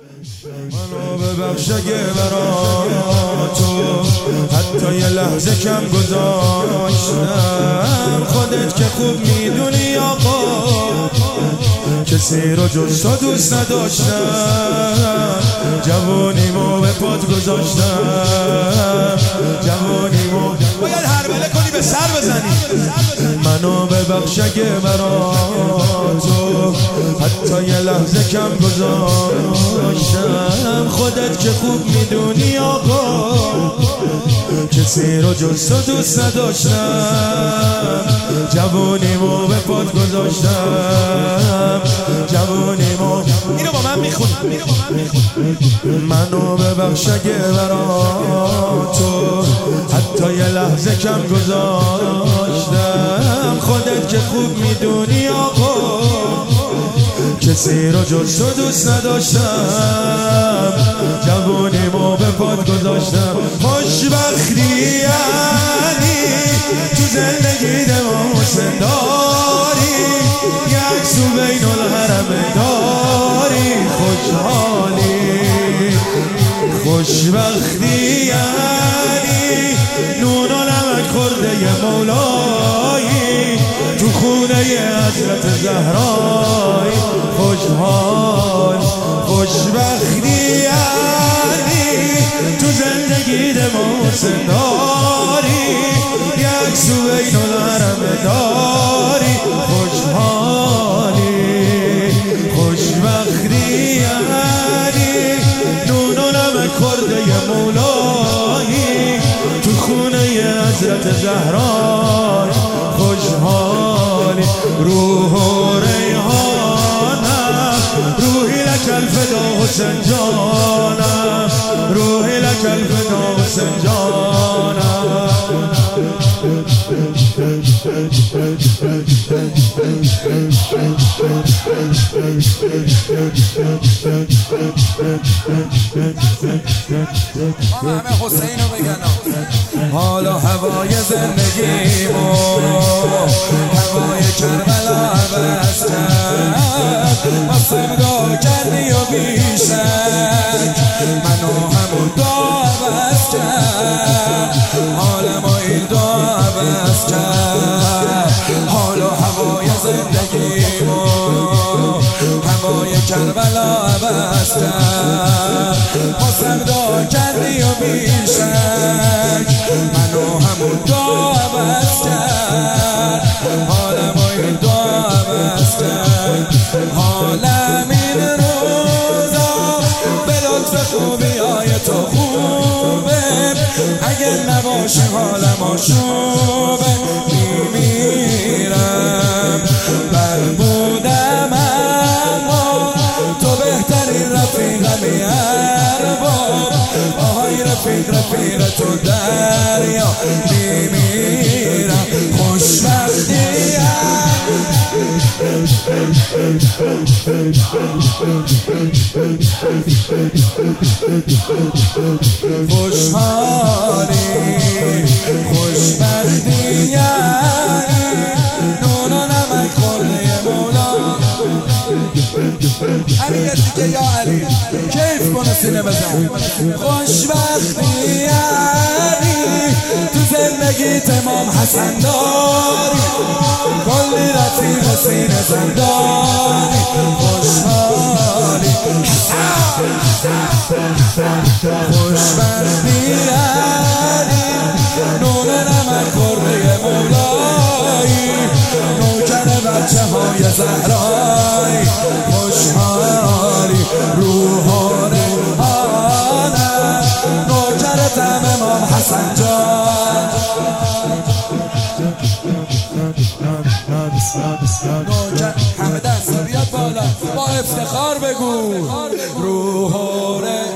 منو ببخش اگه برا تو حتی یه لحظه کم گذاشتم. خودت که خوب میدونی آقا کسی رو جز تو دوست نداشتم. جوانیمو به پات گذاشتم. جوانیمو باید هربله کنی به سر بزنی. منو ببخش اگه برا تو حتی یه لحظه کم گذاشتم. خودت که خوب میدونی آقا کسی رو جز تو دوست نداشتم. جوانیمو به پات گذاشتم. جوانیمو اینو با من میخونی. منو ببخش اگه برا تو حتی یه لحظه کم گذاشتم. خودت که خوب میدونی آقا کسی رو جز تو دوست نداشتم. جوانیمو به پات گذاشتم. خوشبختی یعنی تو زندگی دماسه داری یک سو بین الحرم داری. خوشحالی خوشبختی یعنی نون و نمک خورده ی مولایی تو خونه ی حضرت زهرایی. خوشحال خوشبختی یعنی تو زندگی دماسه داری یک سو بین الحرم داری. خوشحالی خوشبختی یعنی نون و نمک خورده ی مولایی تو خونه ی حضرت زهرایی. خوشحالی روح و ریحانم روحی لک الفدا حسین جانم. روحی لک الفدا حسین جانم. همه حسینو بگن. حالا هوای زندگیمو هوای کربلا عوض کرد. واسمگاه کردی و بیشک منو همون دا عوض کرد. حالمو این دا عوض کرد. حالا هوای زندگیمو هوای کربلا عوض کرد. واسمگاه کردی و بیشک منو همون دا عوض کرد. حالمو این دا عوض کرد. حالم این روزا به لطف خوبی های تو خوبه. اگه نباشه حالم آشوبه. میمیرم بربودم اما تو بهترین رفیقمی ارباب. آهای رفیق رفیق تو دریا. میمیرم خوشبختی خوشحالی خوشبختی نون و نمک خورده ی مولا. علی دیگه یا علی کیف کنه سینه بزن. خوشبختی تو زندگی تمام حسن داری کلی رفیق سینه زنداری. خوشحالی خوشبختی نون نمک خورده ی مولایی نوکر بچه های زهرایی. خوشحالی روح و ریحانم نوکر طعم امام حسن جان. نوکر همه دست بیاد بالا با افتخار بگو. روح و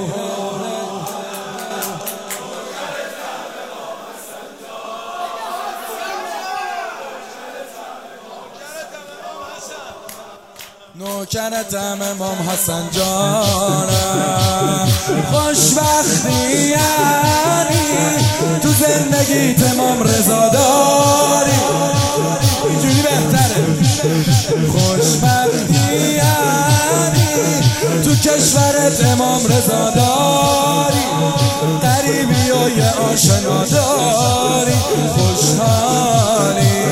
نوکرتم امام حسن جانم. خوشبختی یعنی تو زندگی تمام رضا داری. اینجوری بهتره. خوشبختی یعنی تو کشور نوکرت امام رضا داری، قریبی و یه آشنا داری، خوشحالی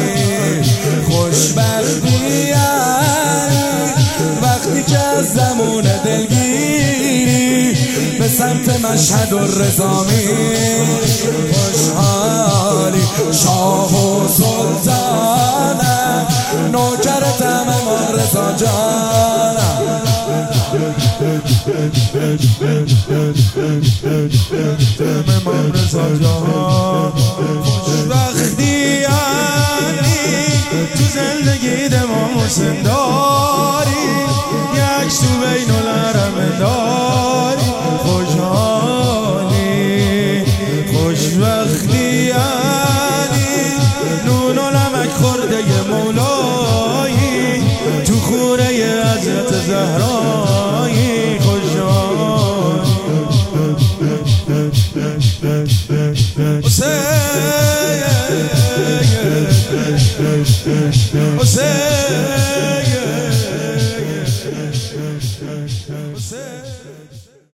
خوشبختی وقتی که از زمون دلگیری به سمت مشهد و رضا میری، خوشحالی شاه و سلطانم، نوکرتم امام رضا جانم. امام رضا جان خوشبختی یعنی تو زندگی امام حسین داری، یک تو بین الحرم داری، خوشحالی خوشبختی یعنی نون و نمک خورده مولایی تو خوره حضرت زهرایی، خوشحالی حسین